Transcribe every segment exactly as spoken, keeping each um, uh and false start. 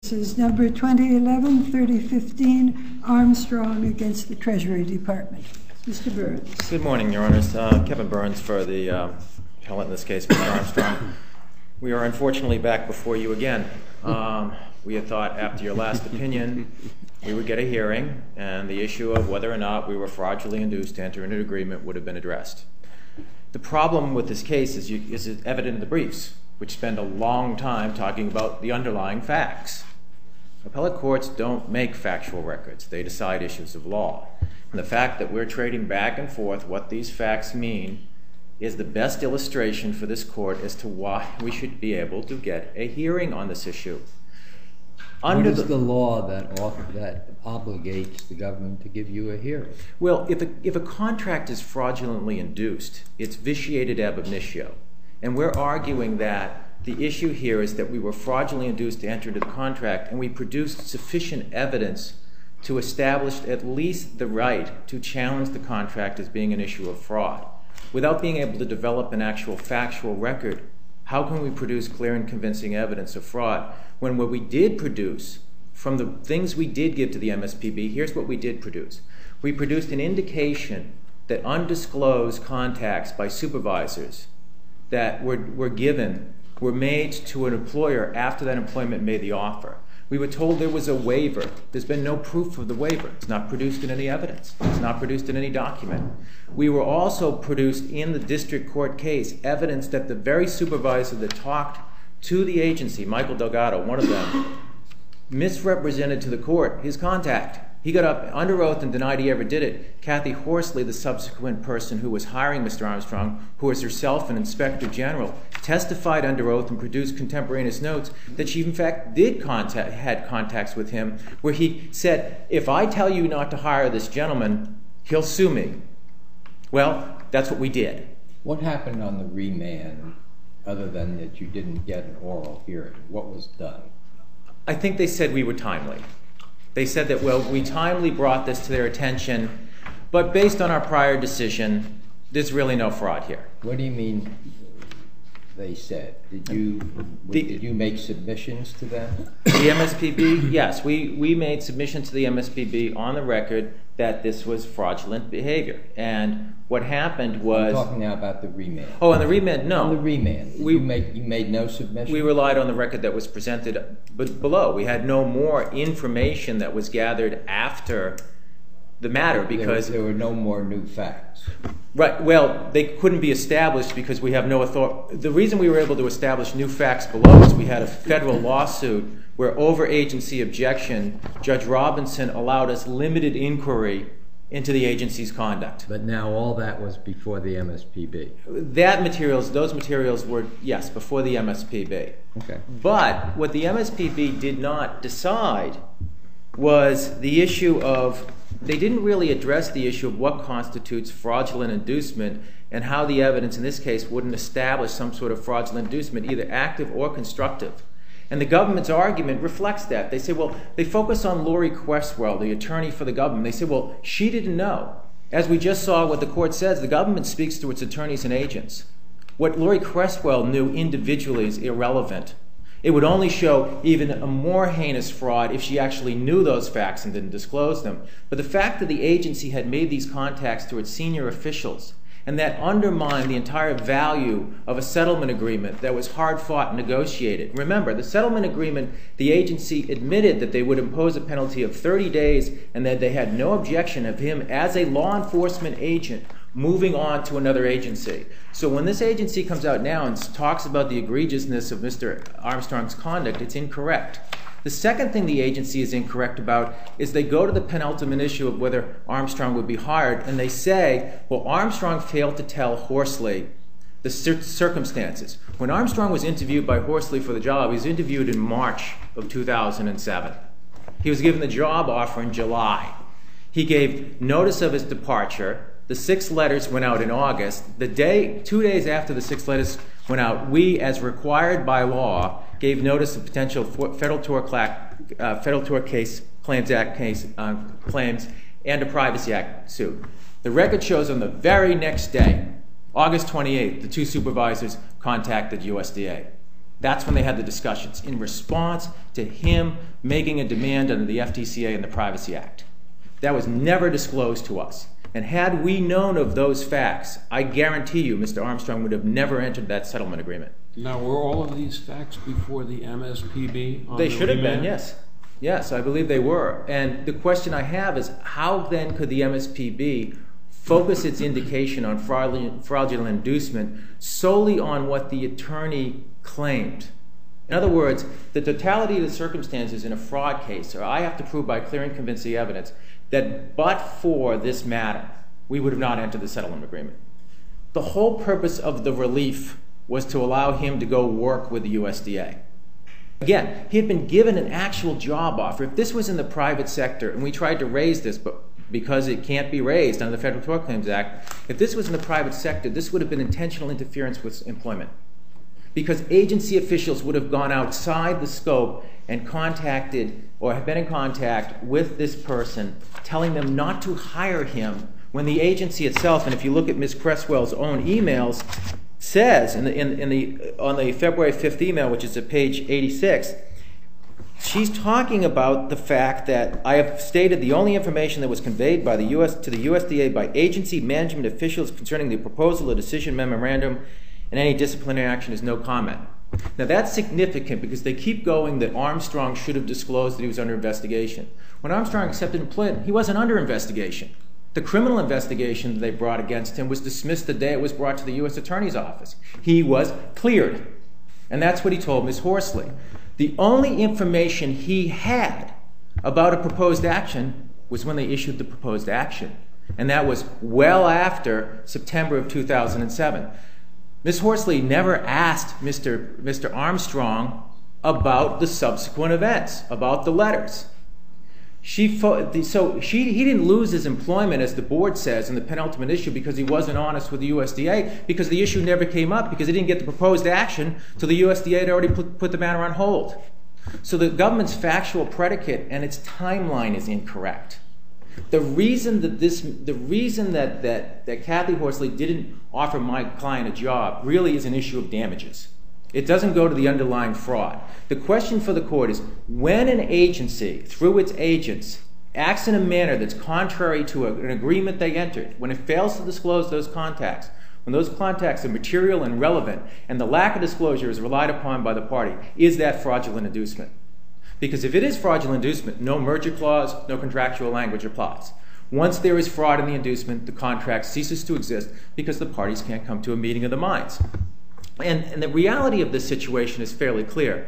This is number twenty eleven thirty fifteen, Armstrong against the Treasury Department. Mister Burns. Good morning, Your Honors. Uh, Kevin Burns for the uh, appellant in this case, Mister Armstrong. We are unfortunately back before you again. Um, we had thought after your last opinion we would get a hearing and the issue of whether or not we were fraudulently induced to enter into an agreement would have been addressed. The problem with this case is, you, is evident in the briefs, which spend a long time talking about the underlying facts. Appellate courts don't make factual records. They decide issues of law. And the fact that we're trading back and forth what these facts mean is the best illustration for this court as to why we should be able to get a hearing on this issue. Under what is the, the law that, that obligates the government to give you a hearing? Well, if a, if a contract is fraudulently induced, it's vitiated ab initio. And we're arguing that the issue here is that we were fraudulently induced to enter into the contract, and we produced sufficient evidence to establish at least the right to challenge the contract as being an issue of fraud. Without being able to develop an actual factual record, how can we produce clear and convincing evidence of fraud when what we did produce, from the things we did give to the M S P B, here's what we did produce. We produced an indication that undisclosed contacts by supervisors that were, were given were made to an employer after that employment made the offer. We were told there was a waiver. There's been no proof of the waiver. It's not produced in any evidence. It's not produced in any document. We were also produced in the district court case evidence that the very supervisor that talked to the agency, Michael Delgado, one of them, misrepresented to the court his contact. He got up under oath and denied he ever did it. Kathy Horsley, the subsequent person who was hiring Mister Armstrong, who was herself an inspector general, testified under oath and produced contemporaneous notes that she in fact did contact, had contacts with him, where he said, if I tell you not to hire this gentleman, he'll sue me. Well, that's what we did. What happened on the remand, other than that you didn't get an oral hearing? What was done? I think they said we were timely. They said that, well, we timely brought this to their attention, but based on our prior decision, there's really no fraud here. What do you mean they said? Did you, the, did you make submissions to them? The M S P B, yes. We, we made submissions to the M S P B on the record that this was fraudulent behavior. And what happened was... I'm talking now about the remand. Oh, on the remand, no. On the remand. We, you, make, you made no submissions? We relied on the record that was presented below. We had no more information that was gathered after the matter because... There, there were no more new facts. Right. Well, they couldn't be established because we have no authority. The reason we were able to establish new facts below is we had a federal lawsuit where over agency objection, Judge Robinson allowed us limited inquiry into the agency's conduct. But now all that was before the M S P B. That materials, those materials were, yes, before the M S P B. Okay. But what the M S P B did not decide was the issue of, they didn't really address the issue of what constitutes fraudulent inducement and how the evidence in this case wouldn't establish some sort of fraudulent inducement, either active or constructive. And the government's argument reflects that. They say, well, they focus on Lori Questwell, the attorney for the government. They say, well, she didn't know. As we just saw what the court says, the government speaks to its attorneys and agents. What Lori Questwell knew individually is irrelevant. It would only show even a more heinous fraud if she actually knew those facts and didn't disclose them. But the fact that the agency had made these contacts to its senior officials and that undermined the entire value of a settlement agreement that was hard-fought and negotiated. Remember, the settlement agreement, the agency admitted that they would impose a penalty of thirty days and that they had no objection of him as a law enforcement agent moving on to another agency. So when this agency comes out now and talks about the egregiousness of Mister Armstrong's conduct, it's incorrect. The second thing the agency is incorrect about is they go to the penultimate issue of whether Armstrong would be hired, and they say, well, Armstrong failed to tell Horsley the cir circumstances. When Armstrong was interviewed by Horsley for the job, he was interviewed in March of two thousand seven. He was given the job offer in July. He gave notice of his departure. The six letters went out in August. The day, two days after the six letters went out, we, as required by law, gave notice of potential Federal Tort, uh, Federal Tort Case Claims Act case uh, claims and a Privacy Act suit. The record shows on the very next day, August twenty-eighth, the two supervisors contacted U S D A. That's when they had the discussions, in response to him making a demand under the F T C A and the Privacy Act. That was never disclosed to us. And had we known of those facts, I guarantee you Mister Armstrong would have never entered that settlement agreement. Now, were all of these facts before the M S P B? On they the should have remand? been, yes. Yes, I believe they were. And the question I have is, how then could the M S P B focus its indication on fraudulent, fraudulent inducement solely on what the attorney claimed? In other words, the totality of the circumstances in a fraud case, or I have to prove by clear and convincing evidence that but for this matter, we would have not entered the settlement agreement. The whole purpose of the relief was to allow him to go work with the U S D A. Again, he had been given an actual job offer. If this was in the private sector, and we tried to raise this, but because it can't be raised under the Federal Tort Claims Act, if this was in the private sector, this would have been intentional interference with employment. Because agency officials would have gone outside the scope and contacted or have been in contact with this person, telling them not to hire him when the agency itself, and if you look at Miz Cresswell's own emails, says in the, in, in the, on the February fifth email, which is at page eighty-six, she's talking about the fact that I have stated the only information that was conveyed by the U S to the U S D A by agency management officials concerning the proposal or decision memorandum and any disciplinary action is no comment. Now that's significant because they keep going that Armstrong should have disclosed that he was under investigation. When Armstrong accepted employment, he wasn't under investigation. The criminal investigation that they brought against him was dismissed the day it was brought to the U S Attorney's Office. He was cleared. And that's what he told Miz Horsley. The only information he had about a proposed action was when they issued the proposed action. And that was well after September of two thousand seven. Miz Horsley never asked Mister Mister Armstrong about the subsequent events, about the letters. She so she, he didn't lose his employment, as the board says, in the penultimate issue because he wasn't honest with the U S D A, because the issue never came up, because he didn't get the proposed action till the U S D A had already put, put the matter on hold. So the government's factual predicate and its timeline is incorrect. The reason that this, the reason that, that, that Kathy Horsley didn't offer my client a job really is an issue of damages. It doesn't go to the underlying fraud. The question for the court is, when an agency, through its agents, acts in a manner that's contrary to a, an agreement they entered, when it fails to disclose those contacts, when those contacts are material and relevant, and the lack of disclosure is relied upon by the party, is that fraudulent inducement? Because if it is fraudulent inducement, no merger clause, no contractual language applies. Once there is fraud in the inducement, the contract ceases to exist because the parties can't come to a meeting of the minds. And, and the reality of this situation is fairly clear.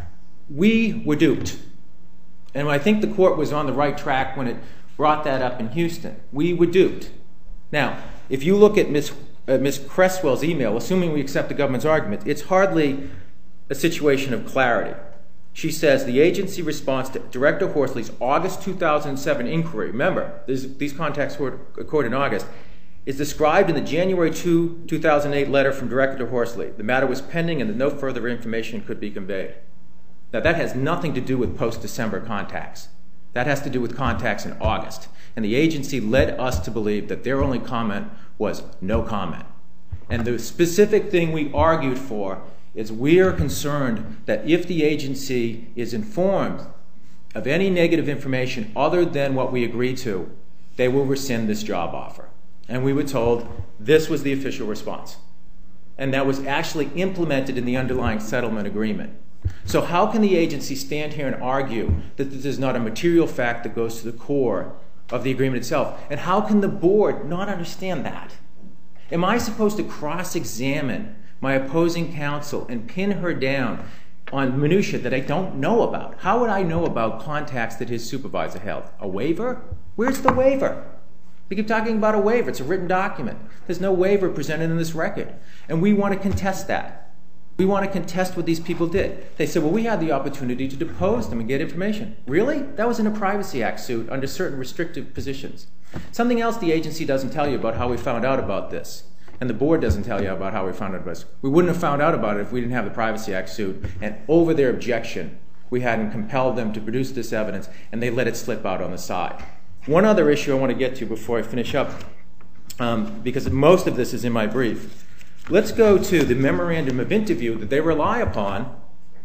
We were duped. And I think the court was on the right track when it brought that up in Houston. We were duped. Now, if you look at Miz Uh, Miz Cresswell's email, assuming we accept the government's argument, it's hardly a situation of clarity. She says the agency response to Director Horsley's August two thousand seven inquiry, remember, these contacts were occurred in August, is described in the January second, two thousand eight letter from Director Horsley. The matter was pending and that no further information could be conveyed. Now that has nothing to do with post-December contacts. That has to do with contacts in August. And the agency led us to believe that their only comment was no comment. And the specific thing we argued for is we are concerned that if the agency is informed of any negative information other than what we agreed to, they will rescind this job offer. And we were told this was the official response. And that was actually implemented in the underlying settlement agreement. So how can the agency stand here and argue that this is not a material fact that goes to the core of the agreement itself? And how can the board not understand that? Am I supposed to cross-examine my opposing counsel and pin her down on minutiae that I don't know about? How would I know about contacts that his supervisor held? A waiver? Where's the waiver? We keep talking about a waiver. It's a written document. There's no waiver presented in this record. And we want to contest that. We want to contest what these people did. They said, well, we had the opportunity to depose them and get information. Really? That was in a Privacy Act suit under certain restrictive positions. Something else the agency doesn't tell you about how we found out about this, and the board doesn't tell you about how we found out about this. We wouldn't have found out about it if we didn't have the Privacy Act suit, and over their objection, we hadn't compelled them to produce this evidence, and they let it slip out on the side. One other issue I want to get to before I finish up, um, because most of this is in my brief. Let's go to the memorandum of interview that they rely upon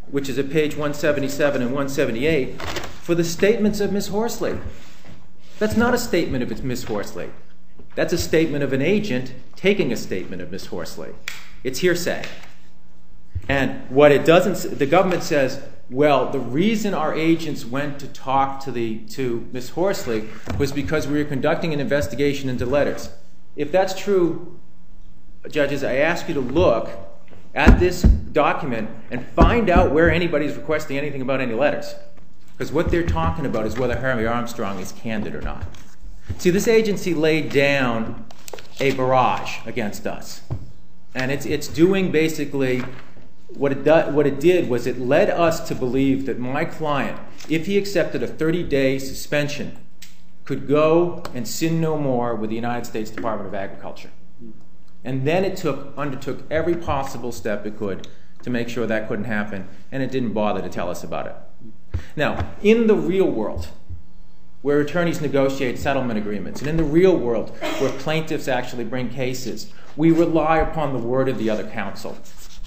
which is at page one seventy-seven and one seventy-eight, for the statements of Miz Horsley. That's not a statement of Miz Horsley. That's a statement of an agent taking a statement of Miz Horsley. It's hearsay. And what it doesn't, the government says, well, the reason our agents went to talk to the to Miz Horsley was because we were conducting an investigation into letters. If that's true, judges, I ask you to look at this document and find out where anybody's requesting anything about any letters. Because what they're talking about is whether Harry Armstrong is candid or not. See, this agency laid down a barrage against us. And it's, it's doing basically, what it, do, what it did was it led us to believe that my client, if he accepted a thirty-day suspension, could go and sin no more with the United States Department of Agriculture. And then it took, undertook every possible step it could to make sure that couldn't happen, and it didn't bother to tell us about it. Now, in the real world, where attorneys negotiate settlement agreements, and in the real world, where plaintiffs actually bring cases, we rely upon the word of the other counsel.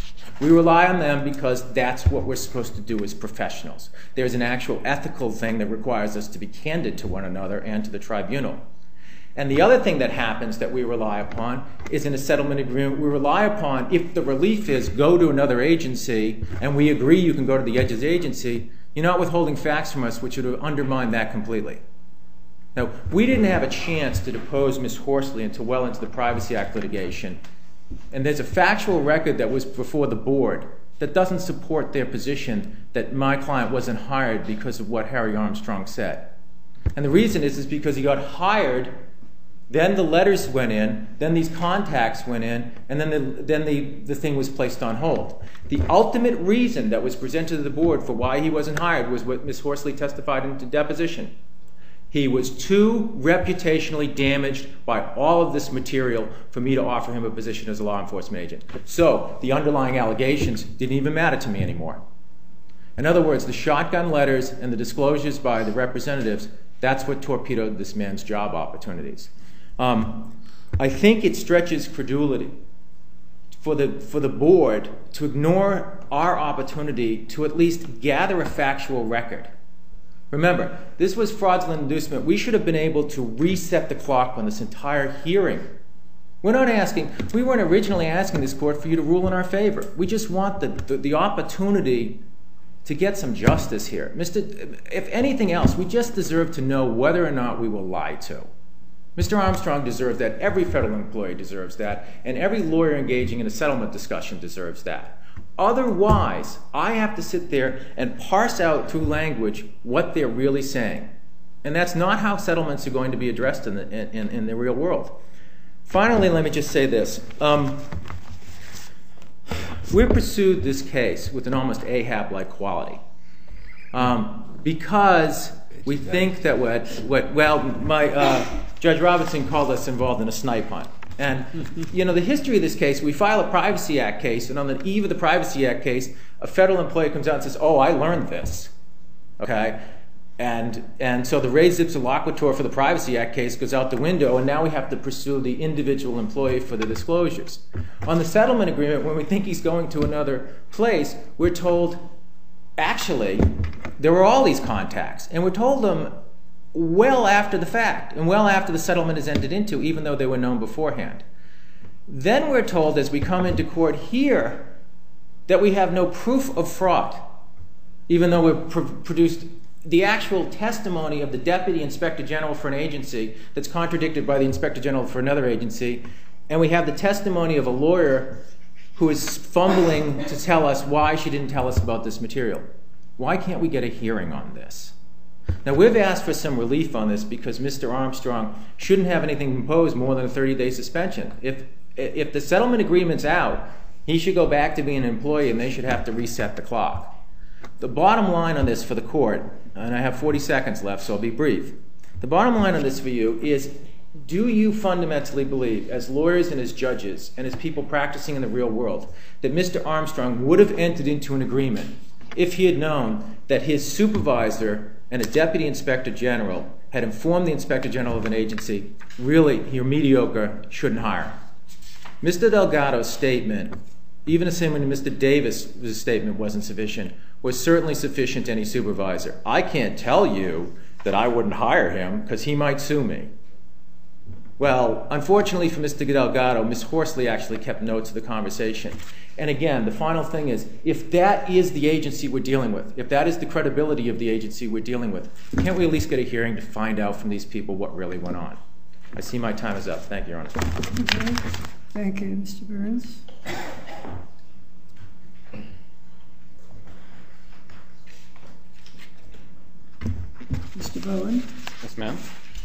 We rely on them because that's what we're supposed to do as professionals. There's an actual ethical thing that requires us to be candid to one another and to the tribunal. And the other thing that happens that we rely upon is in a settlement agreement, we rely upon, if the relief is go to another agency, and we agree you can go to the Edges agency, you're not withholding facts from us, which would undermine that completely. Now, we didn't have a chance to depose Miz Horsley until well into the Privacy Act litigation. And there's a factual record that was before the board that doesn't support their position that my client wasn't hired because of what Harry Armstrong said. And the reason is, is because he got hired, then the letters went in, then these contacts went in, and then the, then the, the thing was placed on hold. The ultimate reason that was presented to the board for why he wasn't hired was what Miz Horsley testified in the deposition. He was too reputationally damaged by all of this material for me to offer him a position as a law enforcement agent. So the underlying allegations didn't even matter to me anymore. In other words, the shotgun letters and the disclosures by the representatives, that's what torpedoed this man's job opportunities. Um, I think it stretches credulity for the, for the board to ignore our opportunity to at least gather a factual record. Remember, this was fraudulent inducement. We should have been able to reset the clock on this entire hearing. We're not asking, we weren't originally asking this court for you to rule in our favor. We just want the, the, the opportunity to get some justice here. Mister If anything else, we just deserve to know whether or not we were lied to. Mister Armstrong deserves that, every federal employee deserves that, and every lawyer engaging in a settlement discussion deserves that. Otherwise, I have to sit there and parse out through language what they're really saying. And that's not how settlements are going to be addressed in the, in, in the real world. Finally, let me just say this. Um, we pursued this case with an almost Ahab-like quality um, because we think that what, what well, my, uh, Judge Robinson called us involved in a snipe hunt. And, you know, the history of this case, we file a Privacy Act case, and on the eve of the Privacy Act case, a federal employee comes out and says, oh, I learned this, okay? And, and so the res ipsa loquitur for the Privacy Act case goes out the window, and now we have to pursue the individual employee for the disclosures. On the settlement agreement, when we think he's going to another place, we're told, actually, there were all these contacts, and we're told them well after the fact, and well after the settlement is entered into, even though they were known beforehand. Then we're told, as we come into court here, that we have no proof of fraud, even though we've pr produced the actual testimony of the Deputy Inspector General for an agency that's contradicted by the Inspector General for another agency, and we have the testimony of a lawyer who is fumbling to tell us why she didn't tell us about this material. Why can't we get a hearing on this? Now, we've asked for some relief on this because Mister Armstrong shouldn't have anything imposed more than a thirty-day suspension. If, if the settlement agreement's out, he should go back to being an employee and they should have to reset the clock. The bottom line on this for the court, and I have forty seconds left, so I'll be brief. The bottom line on this for you is, do you fundamentally believe, as lawyers and as judges and as people practicing in the real world, that Mister Armstrong would have entered into an agreement if he had known that his supervisor and a Deputy Inspector General had informed the Inspector General of an agency, really, you're mediocre, shouldn't hire? Mister Delgado's statement, even assuming Mister Davis' statement wasn't sufficient, was certainly sufficient to any supervisor. I can't tell you that I wouldn't hire him because he might sue me. Well, unfortunately for Mister Delgado, Miz Horsley actually kept notes of the conversation. And again, the final thing is, if that is the agency we're dealing with, if that is the credibility of the agency we're dealing with, can't we at least get a hearing to find out from these people what really went on? I see my time is up. Thank you, Your Honor. Okay. Thank you, Mister Burns. Mister Bowen. Yes, ma'am.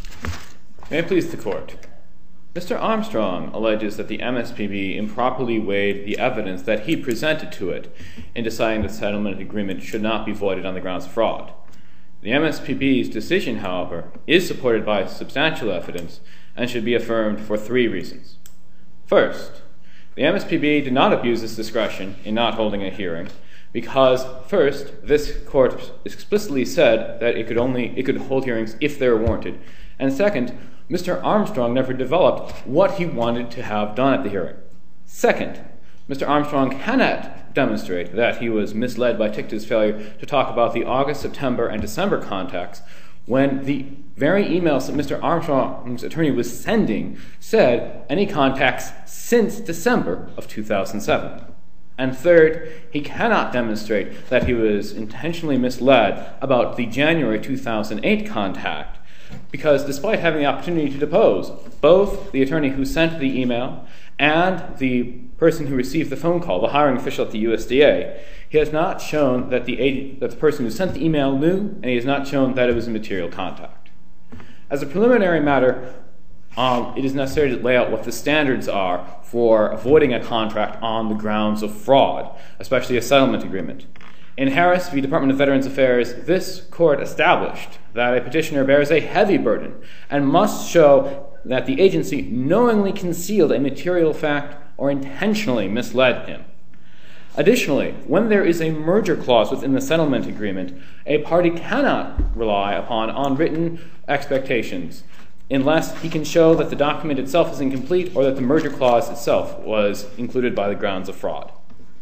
May it please the Court. Mister Armstrong alleges that the M S P B improperly weighed the evidence that he presented to it in deciding the settlement agreement should not be voided on the grounds of fraud. The M S P B's decision, however, is supported by substantial evidence and should be affirmed for three reasons. First, the M S P B did not abuse its discretion in not holding a hearing because, first, this Court explicitly said that it could only it could hold hearings if they were warranted, and second, Mister Armstrong never developed what he wanted to have done at the hearing. Second, Mister Armstrong cannot demonstrate that he was misled by Tichte's failure to talk about the August, September, and December contacts when the very emails that Mister Armstrong's attorney was sending said any contacts since December of two thousand seven. And third, he cannot demonstrate that he was intentionally misled about the January two thousand eight contact because despite having the opportunity to depose both the attorney who sent the email and the person who received the phone call, the hiring official at the U S D A, he has not shown that the, agent, that the person who sent the email knew, and he has not shown that it was a material contact. As a preliminary matter, um, it is necessary to lay out what the standards are for avoiding a contract on the grounds of fraud, especially a settlement agreement. In Harris v. Department of Veterans Affairs, this Court established that a petitioner bears a heavy burden and must show that the agency knowingly concealed a material fact or intentionally misled him. Additionally, when there is a merger clause within the settlement agreement, a party cannot rely upon unwritten expectations unless he can show that the document itself is incomplete or that the merger clause itself was included by the grounds of fraud.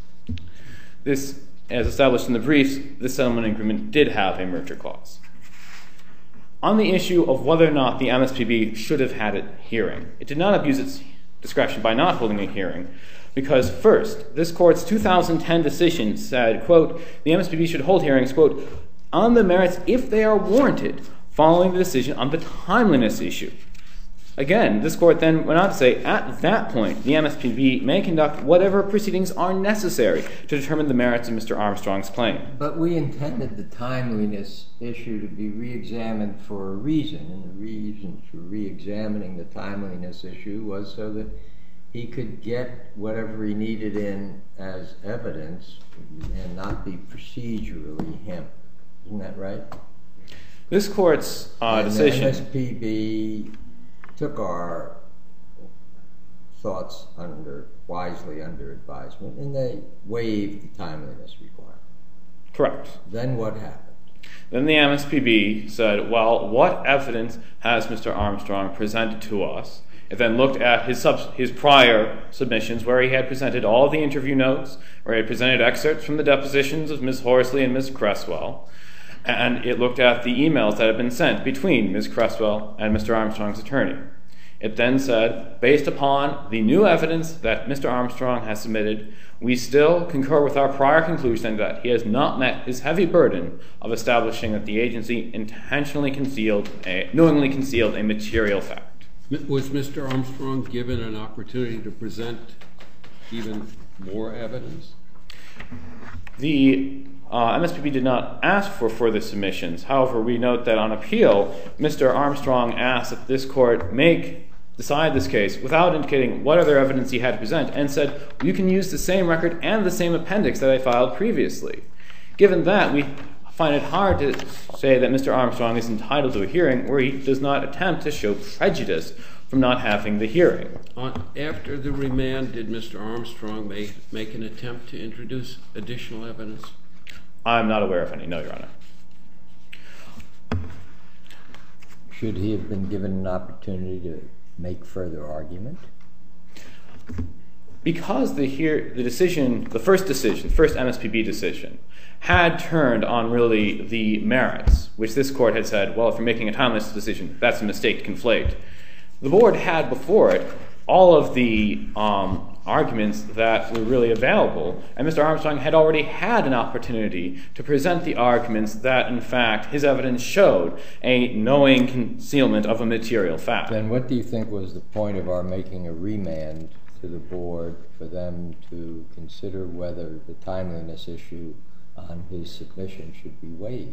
This, as established in the briefs, this settlement agreement did have a merger clause. On the issue of whether or not the M S P B should have had a hearing, it did not abuse its discretion by not holding a hearing because, first, this Court's two thousand ten decision said, quote, the M S P B should hold hearings, quote, on the merits if they are warranted following the decision on the timeliness issue. Again, this Court then went on to say, at that point, the M S P B may conduct whatever proceedings are necessary to determine the merits of Mister Armstrong's claim. But we intended the timeliness issue to be re-examined for a reason, and the reason for re-examining the timeliness issue was so that he could get whatever he needed in as evidence and not be procedurally hemmed. Isn't that right? This Court's uh, decision... the M S P B took our thoughts under wisely under advisement, and they waived the timeliness requirement. Correct. Then what happened? Then the M S P B said, well, what evidence has Mister Armstrong presented to us? It then looked at his, sub- his prior submissions where he had presented all the interview notes, where he had presented excerpts from the depositions of Miz Horsley and Miz Cresswell, and it looked at the emails that had been sent between Miz Cresswell and Mister Armstrong's attorney. It then said, based upon the new evidence that Mister Armstrong has submitted, we still concur with our prior conclusion that he has not met his heavy burden of establishing that the agency intentionally concealed, a, knowingly concealed a material fact. Was Mister Armstrong given an opportunity to present even more evidence? The uh, M S P B did not ask for further submissions. However, we note that on appeal, Mister Armstrong asked that this Court make decide this case without indicating what other evidence he had to present, and said, you can use the same record and the same appendix that I filed previously. Given that, we find it hard to say that Mister Armstrong is entitled to a hearing where he does not attempt to show prejudice from not having the hearing. On, after the remand, did Mister Armstrong make, make an attempt to introduce additional evidence? I'm not aware of any, no, Your Honor. Should he have been given an opportunity to make further argument? Because the, hear, the decision, the first decision, first M S P B decision, had turned on really the merits, which this court had said, well, if you're making a timeliness decision, that's a mistake to conflate. The board had before it all of the um, arguments that were really available, and Mister Armstrong had already had an opportunity to present the arguments that, in fact, his evidence showed a knowing concealment of a material fact. Then what do you think was the point of our making a remand to the board for them to consider whether the timeliness issue on his submission should be waived?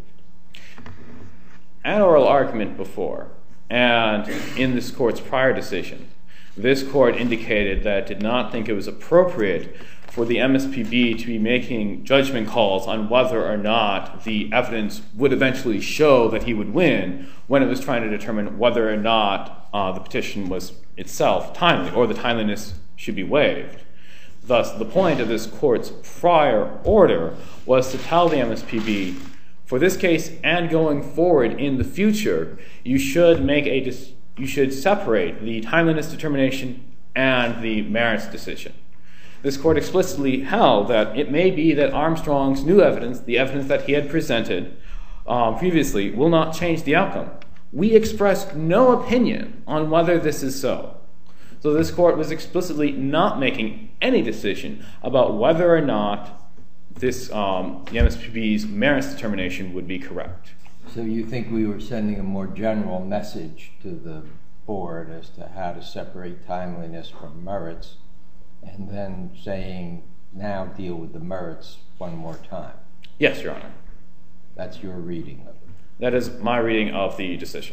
An oral argument before, and in this court's prior decision, this court indicated that it did not think it was appropriate for the M S P B to be making judgment calls on whether or not the evidence would eventually show that he would win when it was trying to determine whether or not uh, the petition was itself timely or the timeliness should be waived. Thus, the point of this court's prior order was to tell the M S P B, for this case and going forward in the future, you should make a dis- you should separate the timeliness determination and the merits decision. This court explicitly held that it may be that Armstrong's new evidence, the evidence that he had presented um, previously, will not change the outcome. We expressed no opinion on whether this is so. So this court was explicitly not making any decision about whether or not this um, the M S P B's merits determination would be correct. So you think we were sending a more general message to the board as to how to separate timeliness from merits, and then saying, now deal with the merits one more time? Yes, Your Honor. That's your reading of it? That is my reading of the decision.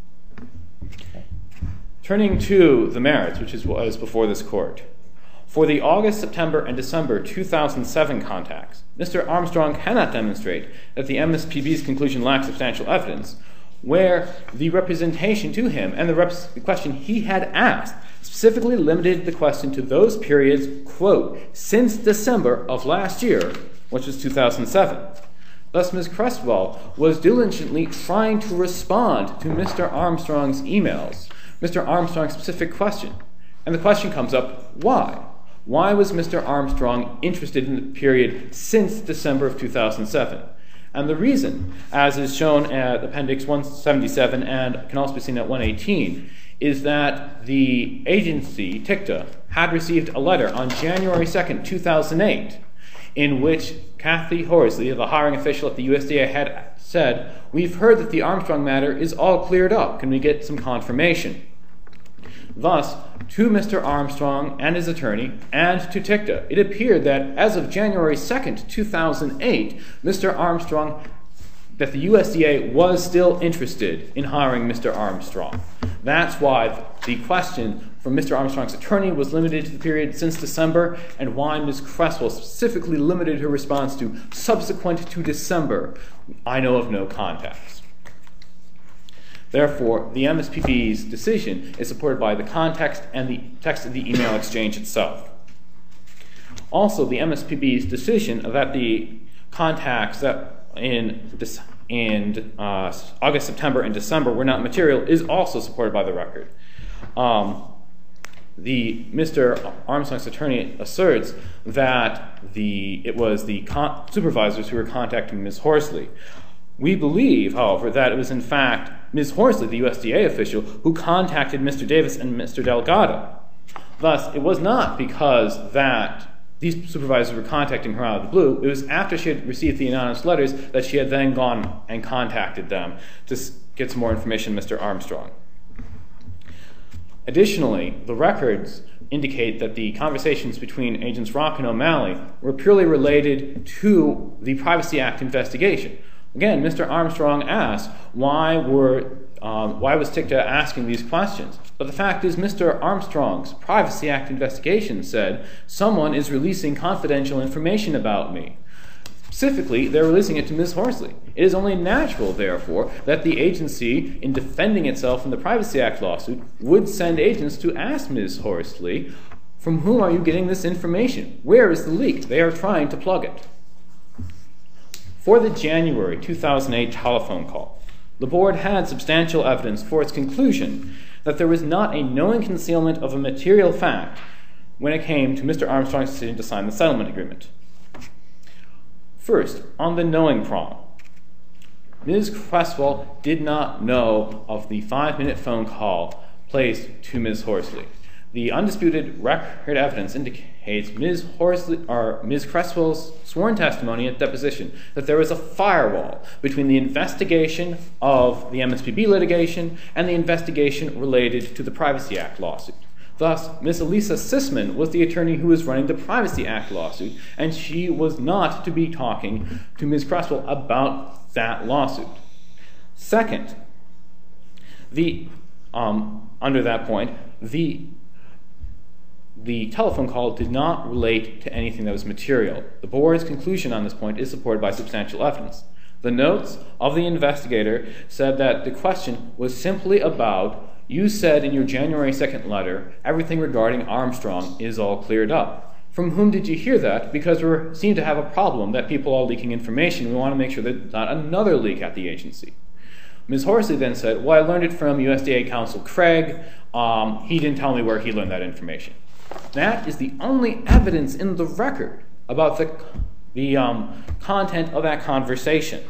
Okay. Turning to the merits, which is what is before this court. For the August, September, and December two thousand seven contacts, Mister Armstrong cannot demonstrate that the M S P B's conclusion lacks substantial evidence, where the representation to him and the, reps- the question he had asked specifically limited the question to those periods, quote, since December of last year, which was two thousand seven. Thus, Miz Crestwell was diligently trying to respond to Mister Armstrong's emails, Mister Armstrong's specific question. And the question comes up, why? Why was Mister Armstrong interested in the period since December of two thousand seven? And the reason, as is shown at Appendix one seventy-seven and can also be seen at one eighteen, is that the agency, TICTA, had received a letter on January second, two thousand eight, in which Kathy Horsley, the hiring official at the U S D A, had said, we've heard that the Armstrong matter is all cleared up. Can we get some confirmation? Thus, to Mister Armstrong and his attorney, and to TICTA, it appeared that as of January second, two thousand eight, Mister Armstrong, that the U S D A was still interested in hiring Mister Armstrong. That's why the question from Mister Armstrong's attorney was limited to the period since December, and why Miz Cresswell specifically limited her response to subsequent to December. I know of no contacts. Therefore, the M S P B's decision is supported by the context and the text of the email exchange itself. Also, the M S P B's decision that the contacts that in, this, in uh, August, September, and December were not material is also supported by the record. Um, the Mister Armstrong's attorney asserts that the it was the con- supervisors who were contacting Miz Horsley. We believe, however, that it was in fact Miz Horsley, the U S D A official, who contacted Mister Davis and Mister Delgado. Thus, it was not because that these supervisors were contacting her out of the blue. It was after she had received the anonymous letters that she had then gone and contacted them to get some more information on Mister Armstrong. Additionally, the records indicate that the conversations between Agents Rock and O'Malley were purely related to the Privacy Act investigation. Again, Mister Armstrong asked, why were um, why was TICTA asking these questions? But the fact is, Mister Armstrong's Privacy Act investigation said, someone is releasing confidential information about me. Specifically, they're releasing it to Miz Horsley. It is only natural, therefore, that the agency, in defending itself in the Privacy Act lawsuit, would send agents to ask Miz Horsley, from whom are you getting this information? Where is the leak? They are trying to plug it. For the January two thousand eight telephone call, the board had substantial evidence for its conclusion that there was not a knowing concealment of a material fact when it came to Mister Armstrong's decision to sign the settlement agreement. First, on the knowing prong, Miz Creswell did not know of the five-minute phone call placed to Miz Horsley. The undisputed record evidence indicates Miz Horsley, or Miz Creswell's sworn testimony at deposition that there was a firewall between the investigation of the M S P B litigation and the investigation related to the Privacy Act lawsuit. Thus, Miz Elisa Sisman was the attorney who was running the Privacy Act lawsuit, and she was not to be talking to Miz Creswell about that lawsuit. Second, the um, under that point, the the telephone call did not relate to anything that was material. The board's conclusion on this point is supported by substantial evidence. The notes of the investigator said that the question was simply about, you said in your January second letter, everything regarding Armstrong is all cleared up. From whom did you hear that? Because we seem to have a problem that people are leaking information. We want to make sure that not another leak at the agency. Miz Horsley then said, well, I learned it from U S D A counsel Craig. Um, he didn't tell me where he learned that information. That is the only evidence in the record about the, the um, content of that conversation.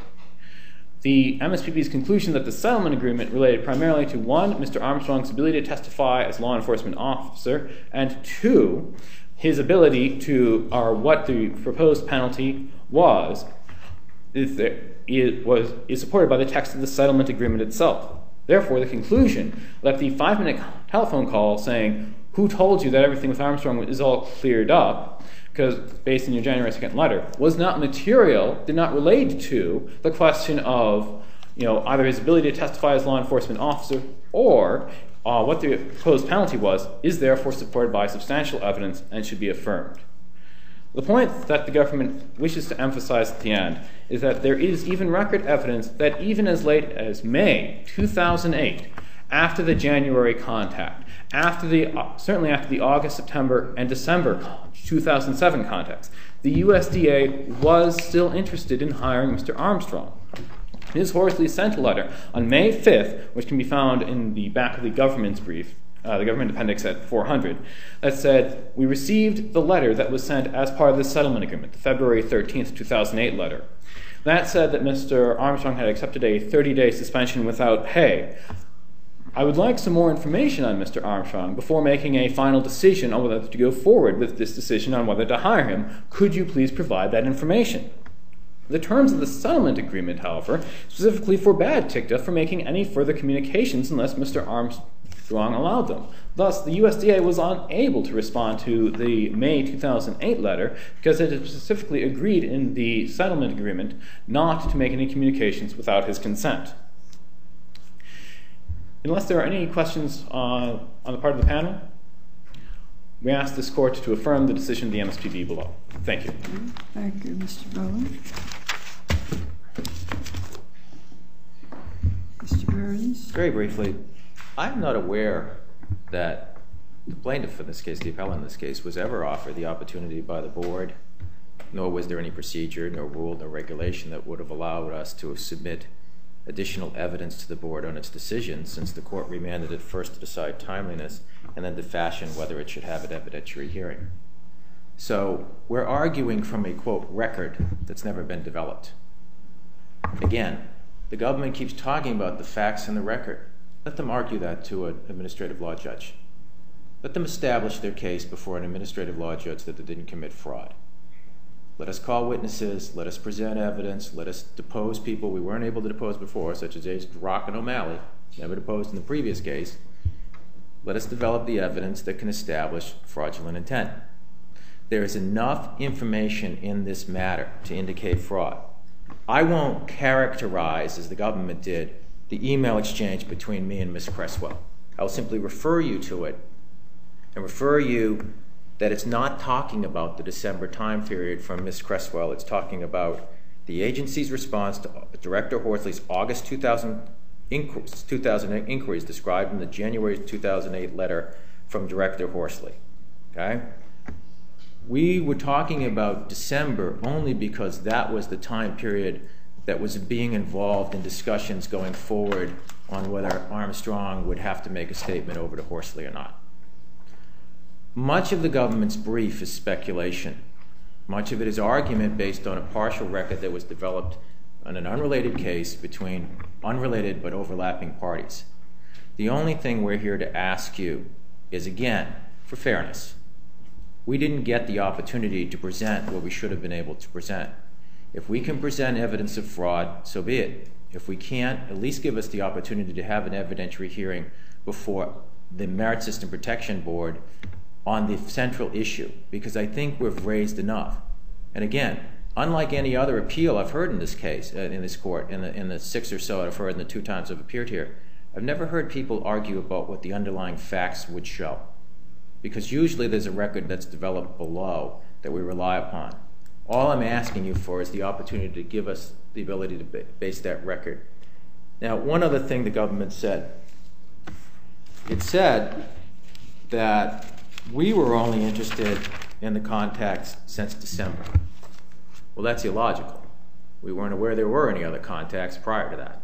The M S P B's conclusion that the settlement agreement related primarily to, one, Mister Armstrong's ability to testify as law enforcement officer, and two, his ability to, or what the proposed penalty was, is, there, is, was, is supported by the text of the settlement agreement itself. Therefore, the conclusion that the five-minute telephone call saying, who told you that everything with Armstrong is all cleared up, because based on your January second letter, was not material, did not relate to the question of, you know, either his ability to testify as law enforcement officer or uh, what the proposed penalty was, is therefore supported by substantial evidence and should be affirmed. The point that the government wishes to emphasize at the end is that there is even record evidence that even as late as May two thousand eight, after the January contact, after the uh, certainly after the August, September, and December two thousand seven contacts, the U S D A was still interested in hiring Mister Armstrong. Miz Horsley sent a letter on May fifth, which can be found in the back of the government's brief, uh, the government appendix at four hundred, that said, we received the letter that was sent as part of the settlement agreement, the February thirteenth, two thousand eight letter. That said that Mister Armstrong had accepted a thirty-day suspension without pay. I would like some more information on Mister Armstrong before making a final decision on whether to go forward with this decision on whether to hire him. Could you please provide that information? The terms of the settlement agreement, however, specifically forbade TICTA from making any further communications unless Mister Armstrong allowed them. Thus, the U S D A was unable to respond to the May two thousand eight letter because it had specifically agreed in the settlement agreement not to make any communications without his consent. Unless there are any questions uh, on the part of the panel, we ask this court to affirm the decision of the M S P B below. Thank you. Thank you, Mister Bowen. Mister Burns. Very briefly, I'm not aware that the plaintiff in this case, the appellant in this case, was ever offered the opportunity by the board, nor was there any procedure, no rule, no regulation that would have allowed us to submit additional evidence to the board on its decision, since the court remanded it first to decide timeliness and then to fashion whether it should have an evidentiary hearing. So we're arguing from a, quote, record that's never been developed. Again, the government keeps talking about the facts in the record. Let them argue that to an administrative law judge. Let them establish their case before an administrative law judge that they didn't commit fraud. Let us call witnesses, let us present evidence, let us depose people we weren't able to depose before, such as Agents Rock and O'Malley, never deposed in the previous case. Let us develop the evidence that can establish fraudulent intent. There is enough information in this matter to indicate fraud. I won't characterize, as the government did, the email exchange between me and Miz Creswell. I'll simply refer you to it and refer you that it's not talking about the December time period from Miz Creswell. It's talking about the agency's response to Director Horsley's August two thousand, inqu- two thousand inquiries described in the January two thousand eight letter from Director Horsley. Okay? We were talking about December only because that was the time period that was being involved in discussions going forward on whether Armstrong would have to make a statement over to Horsley or not. Much of the government's brief is speculation. Much of it is argument based on a partial record that was developed on an unrelated case between unrelated but overlapping parties. The only thing we're here to ask you is, again, for fairness. We didn't get the opportunity to present what we should have been able to present. If we can present evidence of fraud, so be it. If we can't, at least give us the opportunity to have an evidentiary hearing before the Merit System Protection Board on the central issue, because I think we've raised enough. And again, unlike any other appeal I've heard in this case, uh, in this court, in the, in the six or so I've heard in the two times I've appeared here, I've never heard people argue about what the underlying facts would show. Because usually there's a record that's developed below that we rely upon. All I'm asking you for is the opportunity to give us the ability to base that record. Now, one other thing the government said. It said that we were only interested in the contacts since December. Well, that's illogical. We weren't aware there were any other contacts prior to that.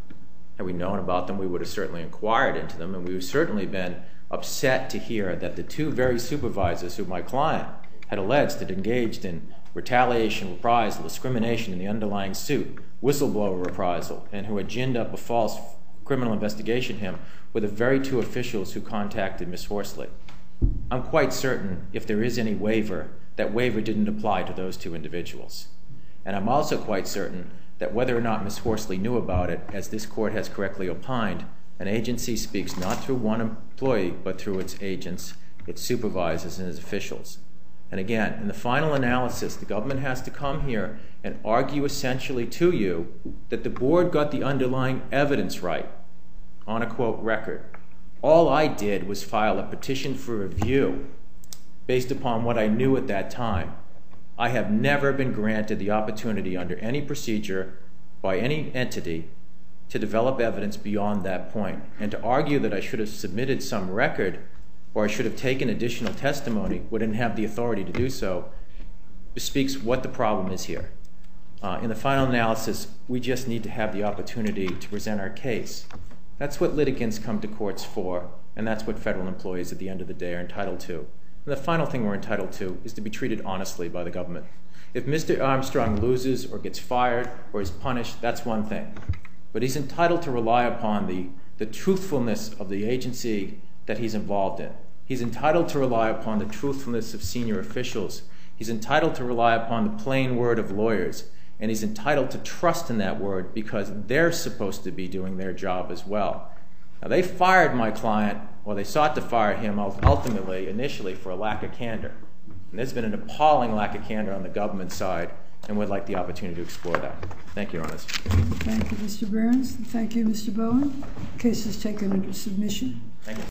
Had we known about them, we would have certainly inquired into them, and we would have certainly been upset to hear that the two very supervisors who my client had alleged had engaged in retaliation, reprisal, discrimination in the underlying suit, whistleblower reprisal, and who had ginned up a false criminal investigation of him were the very two officials who contacted Miz Horsley. I'm quite certain if there is any waiver, that waiver didn't apply to those two individuals. And I'm also quite certain that whether or not Miz Horsley knew about it, as this court has correctly opined, an agency speaks not through one employee, but through its agents, its supervisors, and its officials. And again, in the final analysis, the government has to come here and argue essentially to you that the board got the underlying evidence right on a, quote, record. All I did was file a petition for review based upon what I knew at that time. I have never been granted the opportunity under any procedure by any entity to develop evidence beyond that point. And to argue that I should have submitted some record or I should have taken additional testimony, wouldn't have the authority to do so, bespeaks what the problem is here. Uh, in the final analysis, we just need to have the opportunity to present our case. That's what litigants come to courts for, and that's what federal employees at the end of the day are entitled to. And the final thing we're entitled to is to be treated honestly by the government. If Mister Armstrong loses or gets fired or is punished, that's one thing. But he's entitled to rely upon the, the truthfulness of the agency that he's involved in. He's entitled to rely upon the truthfulness of senior officials. He's entitled to rely upon the plain word of lawyers. And he's entitled to trust in that word because they're supposed to be doing their job as well. Now, they fired my client, or they sought to fire him ultimately, initially, for a lack of candor. And there's been an appalling lack of candor on the government side, and we'd like the opportunity to explore that. Thank you, Your Honor. Thank you, Mister Burns. Thank you, Mister Bowen. The case is taken under submission. Thank you.